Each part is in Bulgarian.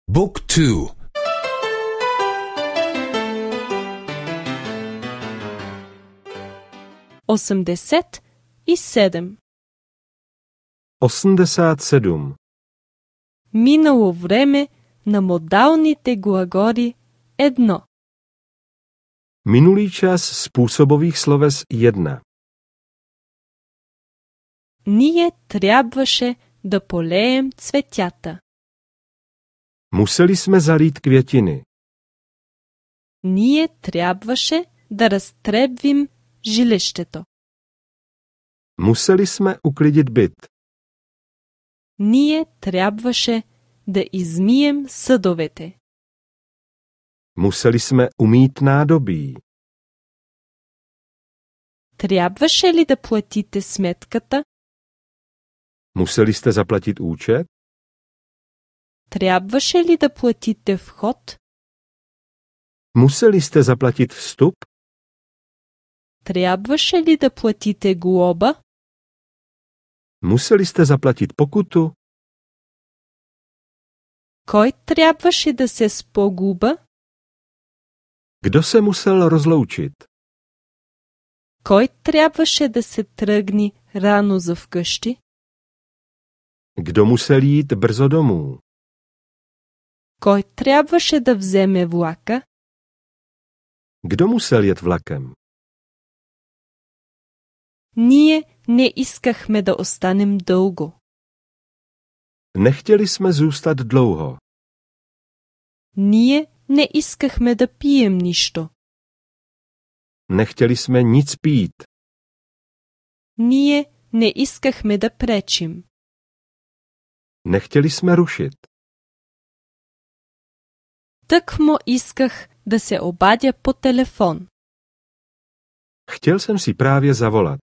Book 2. 87. 87. Минало време на модалните глаголи 1. Minulý čas způsobových sloves 1. Ние трябваше да полеем цветята. Museli jsme zalít květiny. Ние трябваше да разтребвим жилището. Museli jsme uklidit byt. Ние трябваше да измием съдовете. Museli jsme umýt nádobí. Трябваше ли да платите сметката? Museli jste zaplatit účet? Трябваше ли да платите вход? Museli jste zaplatit vstup? Трябваше ли да платите глоба? Museli jste zaplatit pokutu? Кой трябваше да се спогуба? Kdo se musel rozloučit? Кой трябваше да се тръгне рано за вкъщи? Kdo musel jít brzo domů? Кой трябваше да вземе влака? Kdo musel jet vlakem? Ние не искахме да останем дълго. Nechtěli jsme zůstat dlouho. Ние не искахме да пием нищо. Nechtěli jsme nic pít. Ние не искахме да пречим. Nechtěli jsme rušit. Тъкмо исках да се обадя по телефон. Chtěl jsem si právě zavolat.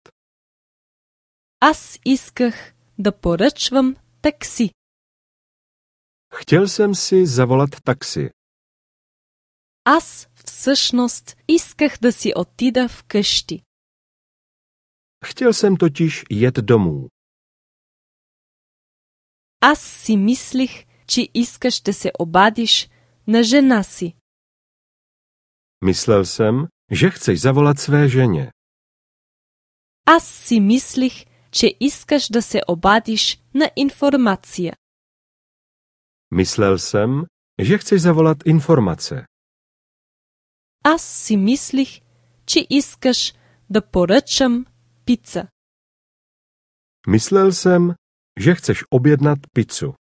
Аз исках да поръчвам такси. Chtěl jsem si zavolat taxi. Аз всъщност исках да си отида вкъщи. Chtěl jsem totiž jet domů. Аз си мислих, че искаш да се обадиш на жена си. Myslel jsem, že chceš zavolat své ženě. Аз си мислих, че искаш да се обадиш на информация. Myslel jsem, že chceš zavolat informace. Аз си мислих, че искаш да поръчам пица. Myslel jsem, že chceš objednat pizzu.